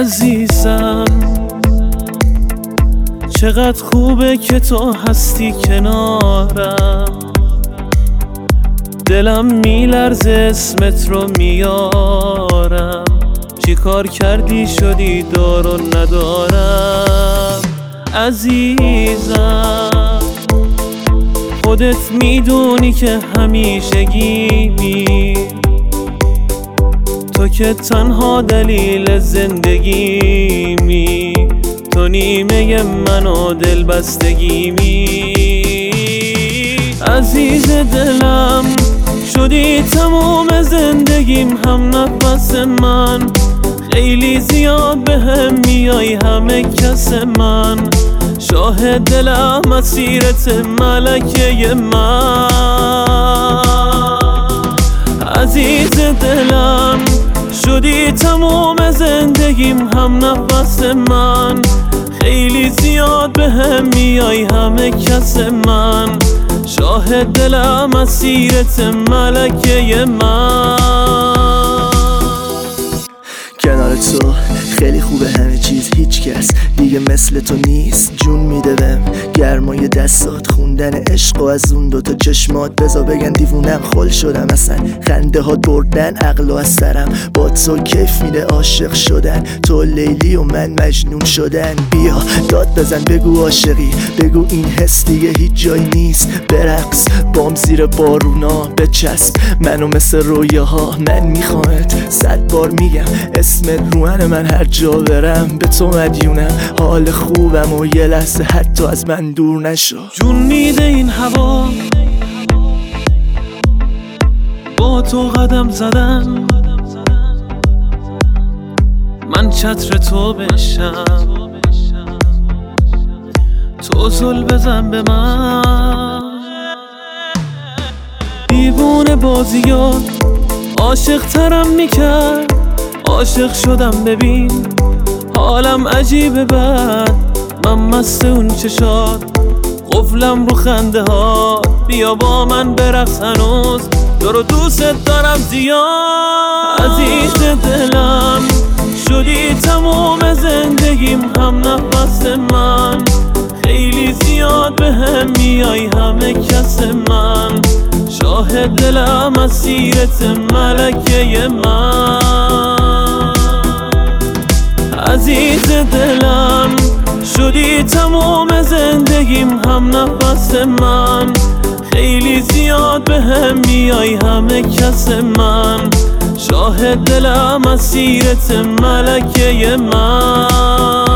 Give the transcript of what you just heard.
عزیزم چقدر خوبه که تو هستی کنارم، دلم میلرزه اسمت رو میارم. چی کار کردی شدی دار و ندارم عزیزم، خودت میدونی که همیشگیمی، تو که تنها دلیل زندگیمی، تو نیمه من و دل بستگیمی. عزیز دلم شدی تمام زندگیم، هم نفس من، خیلی زیاد به هم میای همه کس من، شاهد دلم مسیرت ملکه من. عزیز دلم شدی تمام زندگیم، هم نفس من، خیلی زیاد به هم میای همه کس من، شاهد دلم مسیرت ملکه من. کنار تو خیلی خوبه همه چیز، هیچ کس دیگه مثل تو نیست. جون میده بهم گرمای دستات، خوندن عشق و از اون دوتا چشمات، بزا بگن دیوونم خل شدم اصلا، خنده ها بردن عقل از سرم، با تو کیف میده عاشق شدن، تو لیلی و من مجنون شدن. بیا داد بزن بگو عاشقی، بگو این حس دیگه هیچ جایی نیست، برقص بام زیر بارونا، بچسب منو مثل رویاها، من میخوامت 100 بار میگم اسمت روحن من، هر جا برم به تو مدیونم، حال خوبم و یه لحظه حتی از من دور نشو. جون میده این هوا با تو قدم زدن، من چتر تو بشم، تو زل بزن به من. دیوونه بازیات عاشق ترم میکرد، عاشق شدم ببین حالم عجیبه بد، من مست اون چشات، قفلم رو خنده ها، بیا با من برقص هنوز تو رو دوست دارم زیاد. عزیز دلم شدی تمام زندگیم، هم نفس من، خیلی زیاد به هم میای همه کس من، شاهد دلم مسیرت ملکه من. عزیز دلم شدی تمام زندگیم، هم نفس من، خیلی زیاد به هم میای همه کس من، شاهد دلم مسیرت ملکه من.